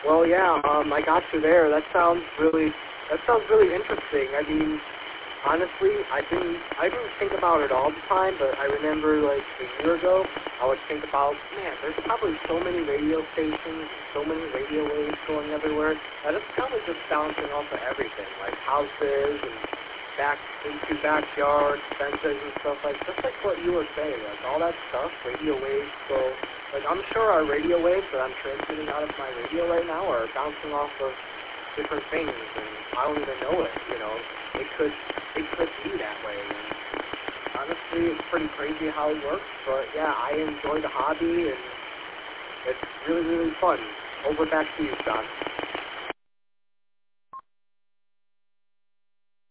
Well, yeah, I got you there. That sounds really interesting. I mean, honestly, I didn't think about it all the time, but I remember like a year ago, I would think about, man, there's probably so many radio stations, so many radio waves going everywhere, that it's probably just bouncing off of everything, like houses and back into backyards, fences and stuff like, just like what you were saying, like all that stuff, radio waves. So, like I'm sure our radio waves that I'm transmitting out of my radio right now are bouncing off of different things, and I don't even know it. You know, it could be that way. And honestly, it's pretty crazy how it works. But yeah, I enjoy the hobby, and it's really fun. Over back to you, John.